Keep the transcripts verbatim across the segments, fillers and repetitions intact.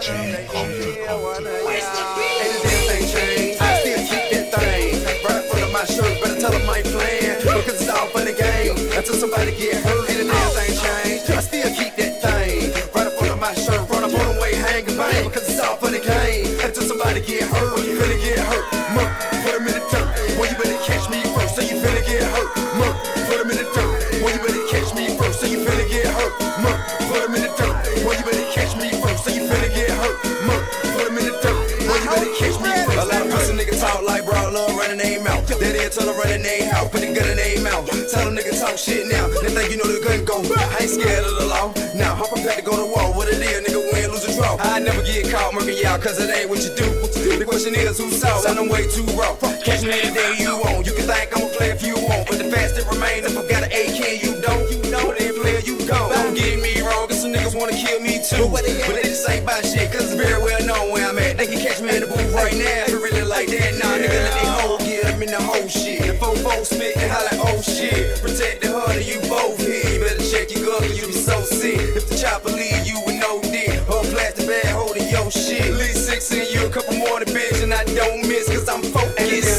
Ain't the damn thing changed. I still keep that thing right in front of my shirt. Better tell them I ain't playing, because it's all fun and game until somebody get hurt. Ain't the damn thing changed. I still keep that thing right in front of my shirt. Run up on the way, hang and bang, because it's all fun and game until somebody get hurt. You finna get hurt, muck, put them in the dirt. Well, you better catch me first, so you finna get hurt, muck, put them in the dirt. Well, you better catch me first, so you finna get hurt, muck, put them in the dirt. Well, you better catch me first, so you finna get hurt, muck, put them in the dirt. Well, you better catch me first. A lot of pussy niggas talk like broad love running their mouth. They did tell them running their house, put the gun in their mouth. Tell them niggas talk shit now. They think you know the gun go. I ain't scared of the law. Now I'm prepared to go to war. What it is, nigga, win, lose or draw. I never get caught murking y'all, cause it ain't what you do. The question is who's soft. Sound them way too raw. Catch me any day you want. You can think I'ma play if you want, but the fact it remains, if I got an A K, you don't. You know they play, you don't. Don't get me wrong, cause some niggas wanna kill me too. But they just ain't about shit, cause it's very well known where I'm at. They can catch me in the booth right now. If it really like that, nah, nigga, let they hoe get them in the whole shit. The four folks spit and holla, oh shit. Protect the heart of you both here. You better check your gun, you be so sick. If the chopper leave you with no dick, or a plastic bag holding your shit. At least six in you, a couple more than bitch, and I don't miss, cause I'm focused.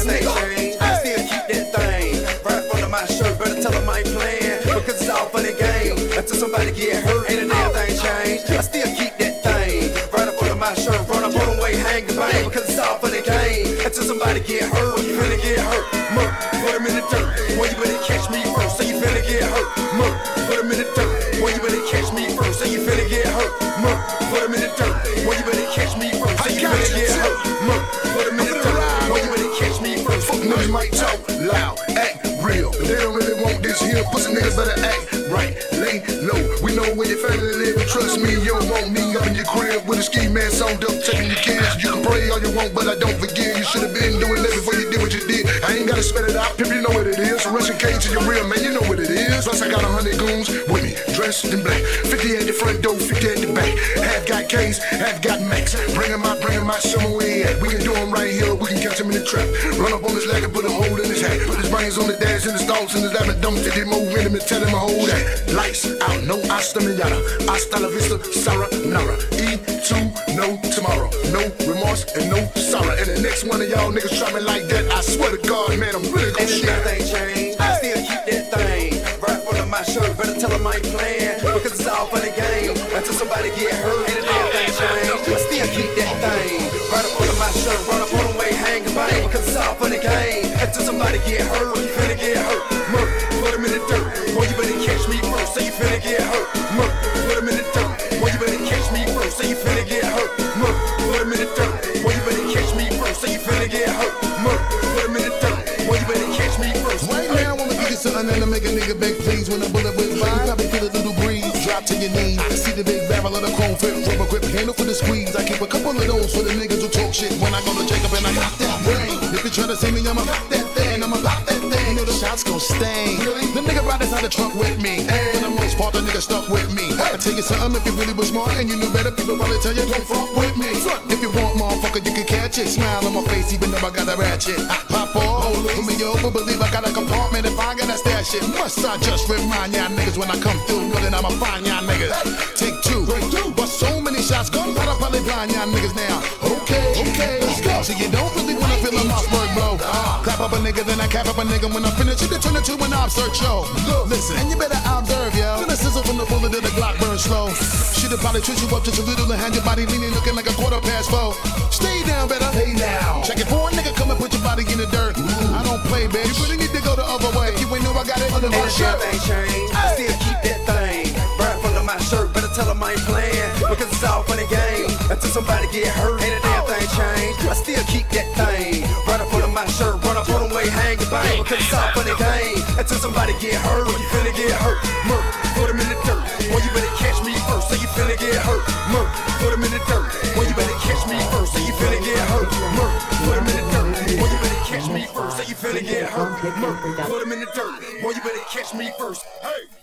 I still keep that thing right in front of my shirt. Better tell them I ain't playing, because it's all fun and game until somebody get hurt. Ain't a damn thing changed. I still keep that thing right in front of my shirt. Run up on the way, hang and bang, because it's all fun and game until somebody get hurt. You finna get hurt, muck, put them in the dirt. Well, you better catch me first, so you finna get hurt, muck, put them in the dirt. Well, you better catch me first, so you finna get hurt, muck, put them in the dirt. Well, you better catch me first, so you finna get hurt, muck, put them in the dirt. Well, you better catch me first. Fuck niggas might talk loud, act real, but they don't really want this here. Pussy niggas better act right, lay low. We know where your family live, trust me, you don't want me up in your crib with a ski mask on, up taking your kids. You can pray all you want, but I don't forgive. You should have been doing that before you did what you did. I ain't gotta spell it out, if you know what it is. Russian K to your real man, you know what it is. Plus I got a hundred goons with me, dressed in black. Fifty at the front door, fifty at the back. Half got K's, half got Max. Bring 'em out, bring 'em out, somewhere we at. We can do 'em right here, we can catch 'em in the trap. Run up on his leg and put a hole in his hat. Put his brains on the dash and his thoughts in his lap. And don't fit him over in him and tell him to hold that. Lights out, no hasta mañana. Hasta la vista, sayonara. E two, no tomorrow. No remorse and no sorrow. And the next one of y'all niggas try me like that, I swear to God, man, I'm really gonna shit. Ain't that thing changed. I still keep that thing right in front of my shirt. Better tell them I ain't playing, because it's all fun and game until somebody get hurt. Ain't a damn thing changed. I still keep that thing right in front of my shirt. Run up on the way, hang and bang, because it's all fun and game until somebody get hurt. You finna get hurt, muck, put them in the dirt. Well, you better catch me first, so you finna get hurt, muck, put them in the dirt. Well, you better catch me first, so you finna get hurt, muck, put them in the dirt. Well, you better catch me first, so you finna get hurt, muck, put them in the dirt. Well, you better catch me first. Right now, I wanna give you something that'll make a nigga beg please. When a bullet whip by, you probably feel a little breeze. Drop to your knees, see the big barrel of the chrome flip, rubber grip handle for the squeeze. I keep a couple of those for the niggas who talk shit. When I go to Jacob and I got that brain. If you try to see me, I'ma pop that thing, I'ma pop that thing. You know the shots gon' stain. The nigga ride inside the trunk with me. For the most part, the nigga stuck with me. I tell you something, if you really was smart and you knew better, people probably tell you don't fuck with me. If you want, motherfucker, you can catch it. Smile on my face, even though I got a ratchet. I pop off, put me over, believe I got a compartment. If I got that stash shit, must I just remind y'all niggas when I come through, know that I'ma find y'all niggas. Take two, but so many shots, gun gotta probably blind y'all niggas now. Okay, okay, let's go. So you don't really wanna feel a Mossberg blow. Clap up a nigga, then I cap up a nigga. When I finish, you can turn it to an observe show. Listen, and you better observe, yo. Feel the sizzle from the bullet to the Glock burn slow. Shit'll probably twist you up just a little and hand your body leaning, looking like a quarter past four. Stay down, better lay down. Check it for a nigga, come and put your body in the dirt. Ooh. I don't play, bitch. You really need to go the other way. If you ain't know I got it under my shirt. Ain't changed. I still keep that thing right in front of my shirt. Better tell them I ain't playing, because it's all fun and game until somebody get hurt. Ain't a damn thing changed. I still keep that thing right in front of my shirt. Run up on the way, hang and bang, because it's all fun and game until somebody get hurt. You finna get hurt, murk, put them in the dirt. Well, you better catch me first, so you finna get hurt, murk, put them in the dirt. Well, you better catch me first, so you finna get hurt, murk, put them in the dirt. Well, you better catch me first, so you finna get hurt, murk, put them in the dirt. Well, you better catch me first. Hey.